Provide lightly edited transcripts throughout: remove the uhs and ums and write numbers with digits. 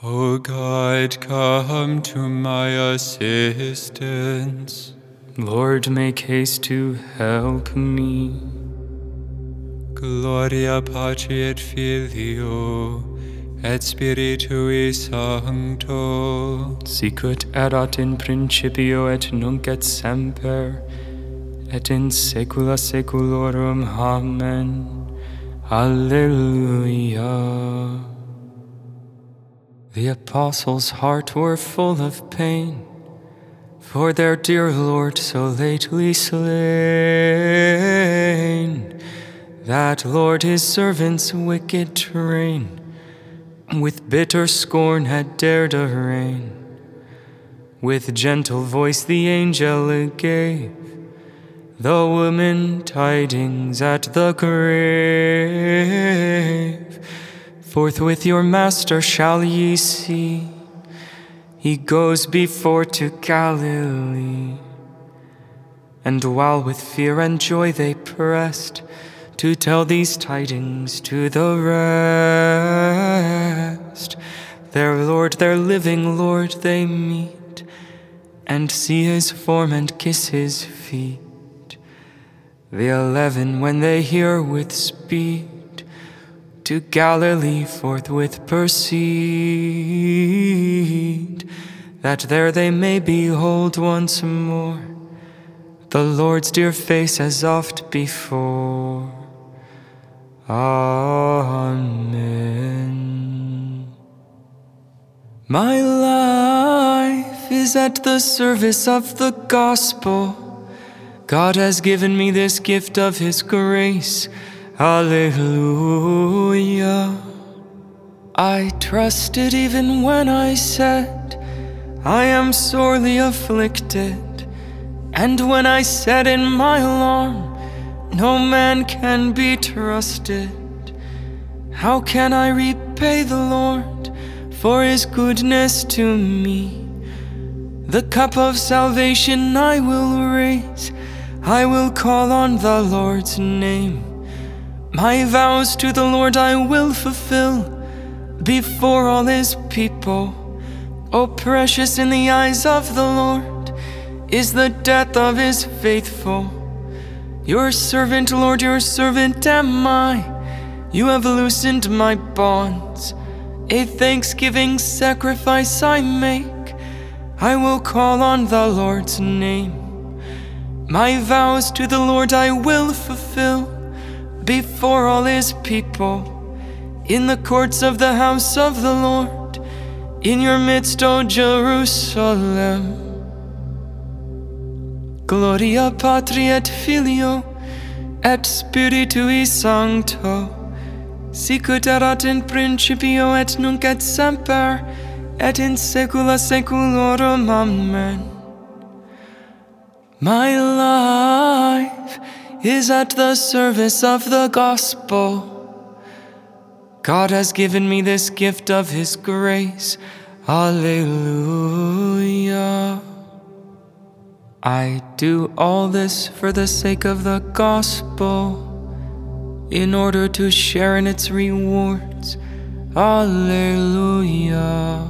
O God, come to my assistance. Lord, make haste to help me. Gloria Patri et Filio et Spiritui Sancto. Sicut erat in principio et nunc et semper, et in saecula saeculorum. Amen. Alleluia. The apostles' hearts were full of pain, for their dear Lord so lately slain. That Lord his servants' wicked train with bitter scorn had dared arraign. With gentle voice the angel gave the woman tidings at the grave. Forthwith your master shall ye see, he goes before to Galilee. And while with fear and joy they pressed to tell these tidings to the rest, their Lord, their living Lord, they meet, and see his form and kiss his feet. The 11, when they hear with speed, to Galilee forthwith proceed, that there they may behold once more the Lord's dear face as oft before. Amen. My life is at the service of the gospel. God has given me this gift of his grace. Alleluia. I trusted even when I said I am sorely afflicted, and when I said in my alarm, no man can be trusted. How can I repay the Lord for his goodness to me? The cup of salvation I will raise, I will call on the Lord's name. My vows to the Lord I will fulfill before all his people. Oh, precious in the eyes of the Lord is the death of his faithful. Your servant, Lord, your servant am I. You have loosened my bonds. A thanksgiving sacrifice I make. I will call on the Lord's name. My vows to the Lord I will fulfill before all his people. In the courts of the house of the Lord, in your midst, O Jerusalem. Gloria Patri et Filio et Spiritui Sancto, sicut erat in principio et nunc et semper, et in saecula saeculorum. Amen. My life is at the service of the gospel. God has given me this gift of his grace. Alleluia. I do all this for the sake of the gospel, in order to share in its rewards. Alleluia.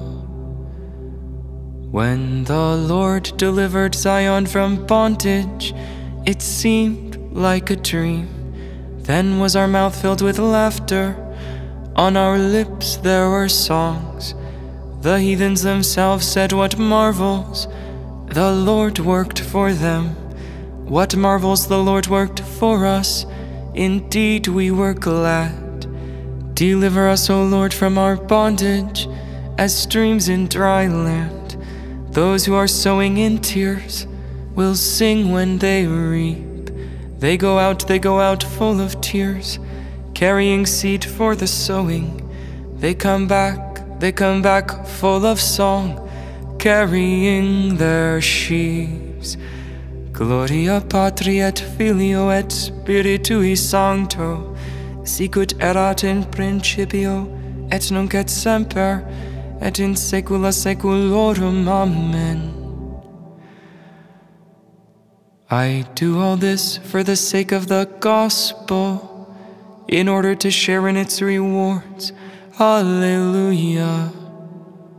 When the Lord delivered Zion from bondage, it seemed like a dream. Then was our mouth filled with laughter, on our lips there were songs. The heathens themselves said, what marvels the Lord worked for them. What marvels the Lord worked for us. Indeed we were glad. Deliver us, O Lord, from our bondage, as streams in dry land. Those who are sowing in tears will sing when they reap. They go out full of tears, carrying seed for the sowing. They come back full of song, carrying their sheaves. Gloria Patri et Filio et Spiritui Sancto, sicut erat in principio et nunc et semper, et in saecula saeculorum. Amen. I do all this for the sake of the gospel, in order to share in its rewards. Alleluia.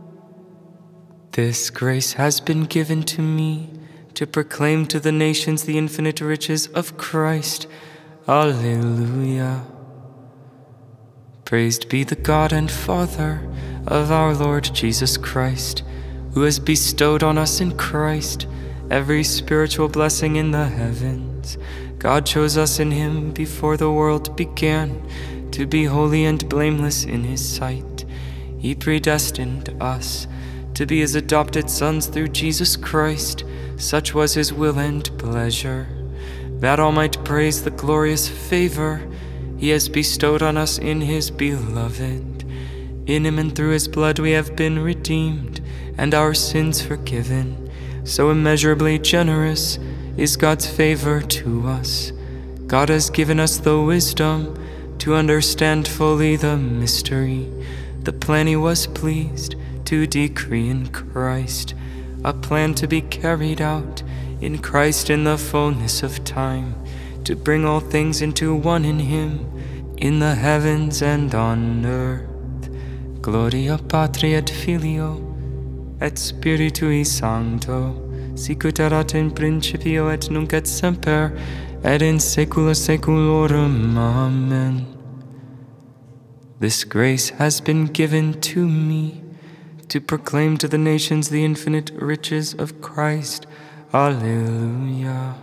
This grace has been given to me to proclaim to the nations the infinite riches of Christ. Alleluia. Praised be the God and Father of our Lord Jesus Christ, who has bestowed on us in Christ every spiritual blessing in the heavens. God chose us in Him before the world began to be holy and blameless in His sight. He predestined us to be His adopted sons through Jesus Christ. Such was His will and pleasure, that all might praise the glorious favor He has bestowed on us in His beloved. In Him and through His blood we have been redeemed, and our sins forgiven. So immeasurably generous is God's favor to us. God has given us the wisdom to understand fully the mystery, the plan He was pleased to decree in Christ, a plan to be carried out in Christ in the fullness of time, to bring all things into one in Him, in the heavens and on earth. Gloria Patri et Filio et Spiritui Sancto, sicut erat in principio et nunc et semper, et in saecula saeculorum. Amen. This grace has been given to me to proclaim to the nations the infinite riches of Christ. Alleluia.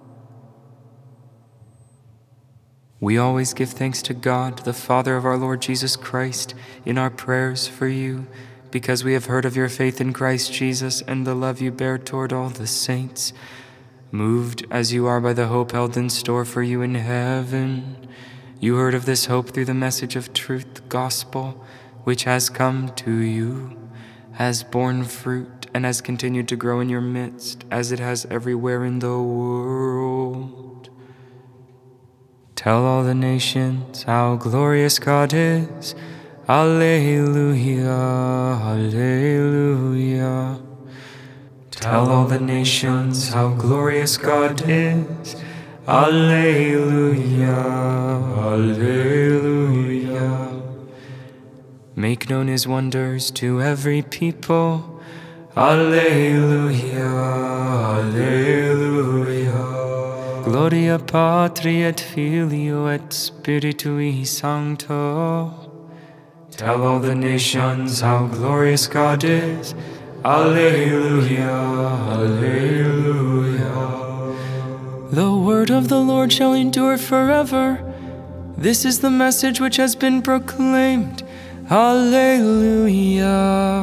We always give thanks to God, the Father of our Lord Jesus Christ, in our prayers for you, because we have heard of your faith in Christ Jesus and the love you bear toward all the saints. Moved as you are by the hope held in store for you in heaven, you heard of this hope through the message of truth, the gospel, which has come to you, has borne fruit, and has continued to grow in your midst, as it has everywhere in the world. Tell all the nations how glorious God is. Alleluia, alleluia. Tell all the nations how glorious God is. Alleluia, alleluia. Make known His wonders to every people. Alleluia, alleluia. Gloria Patri et Filio et Spiritui Sancto. Tell all the nations how glorious God is. Alleluia, alleluia. The word of the Lord shall endure forever. This is the message which has been proclaimed. Alleluia.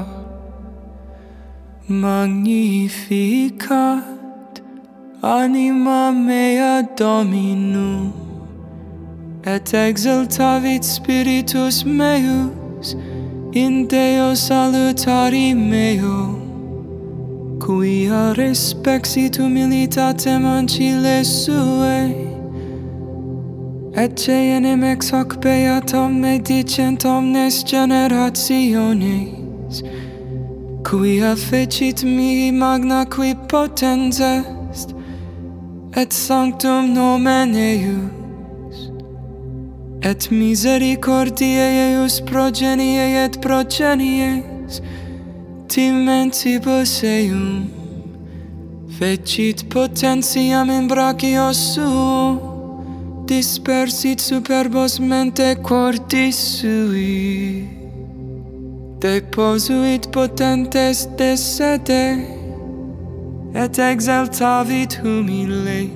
Magnificat anima mea Dominum, et exultavit spiritus meus in Deo salutari meo, quia respexit humilitatem ancile suae, et cenem ex hoc beatum medicent omnes generationes, quia fecit mihi magna qui potens est, et sanctum nomen eius, et misericordiae eius progenie et progenies, timentibus eum, fecit potentiam in brachio suo, dispersit superbos mente cordis sui, deposuit potentes de sede, et exaltavit humiles,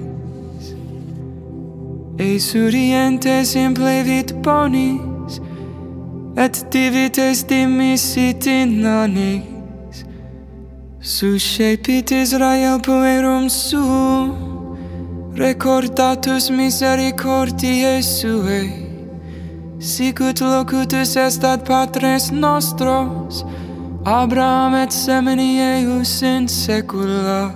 esurientes implevit bonis, et divites dimissit inanes, suscepit Israel puerum suum, recordatus misericordiae suae, sicut locutus est ad patres nostros, Abraham et semini eius in saecula.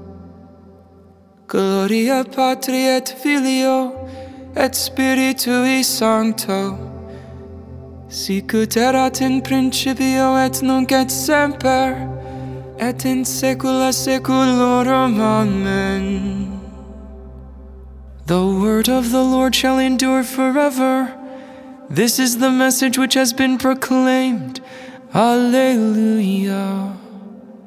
Gloria Patri et Filio et Spiritui Sancto, sicut erat in principio et nunc et semper, et in saecula saeculorum. Amen. The word of the Lord shall endure forever. This is the message which has been proclaimed. Alleluia.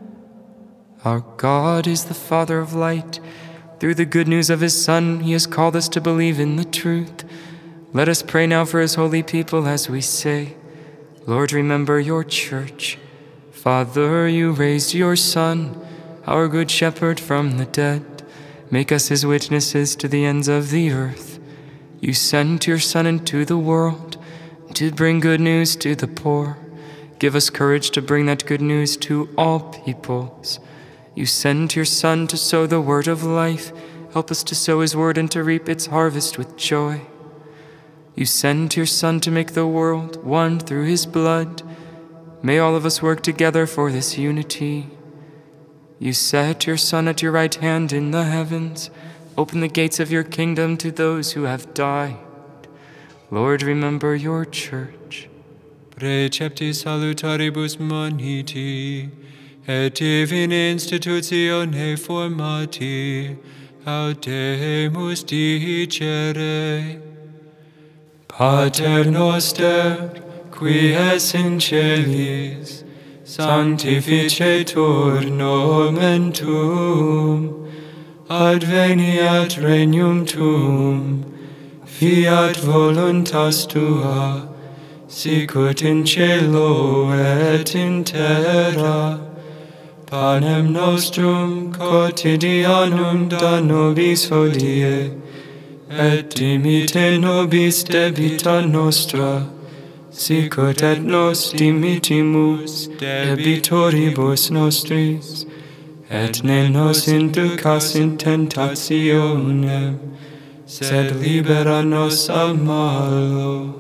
Our God is the Father of light. Through the good news of His Son, He has called us to believe in the truth. Let us pray now for His holy people as we say, Lord, remember your church. Father, you raised your Son, our good shepherd, from the dead. Make us His witnesses to the ends of the earth. You sent your Son into the world to bring good news to the poor. Give us courage to bring that good news to all peoples. You sent your Son to sow the word of life. Help us to sow His word and to reap its harvest with joy. You sent your Son to make the world one through His blood. May all of us work together for this unity. You set your Son at your right hand in the heavens. Open the gates of your kingdom to those who have died. Lord, remember your church. Precepti salutaribus moniti, et divina institutione formati, audemus dicere. Pater noster, qui es in celis, sanctificetur nomen tuum, adveniat regnum tuum, fiat voluntas tua, sicut in cielo et in terra. Panem nostrum quotidianum da nobis hodie, et dimitte nobis debita nostra, sicut et nos dimittimus debitoribus nostris, et ne nos inducas in tentationem, sed libera nos a malo.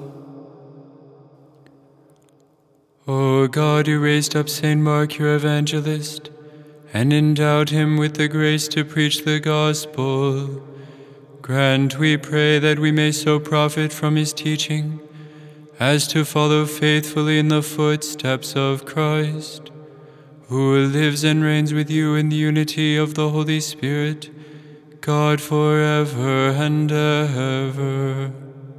O God, who raised up Saint Mark, your evangelist, and endowed him with the grace to preach the gospel, grant, we pray, that we may so profit from his teaching as to follow faithfully in the footsteps of Christ, who lives and reigns with you in the unity of the Holy Spirit, God forever and ever.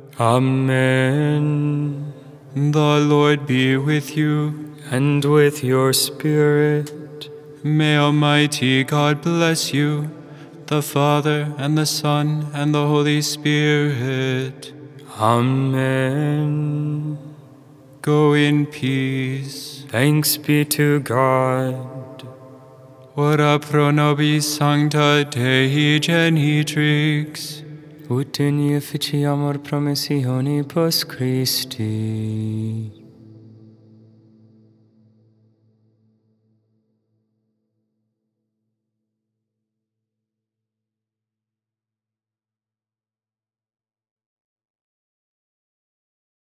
Amen. The Lord be with you. And with your spirit. May Almighty God bless you, the Father, and the Son, and the Holy Spirit. Amen. Go in peace. Thanks be to God. Ora pro nobis sancta Dei genitrix, Ut in efficiamur promissionibus Christi.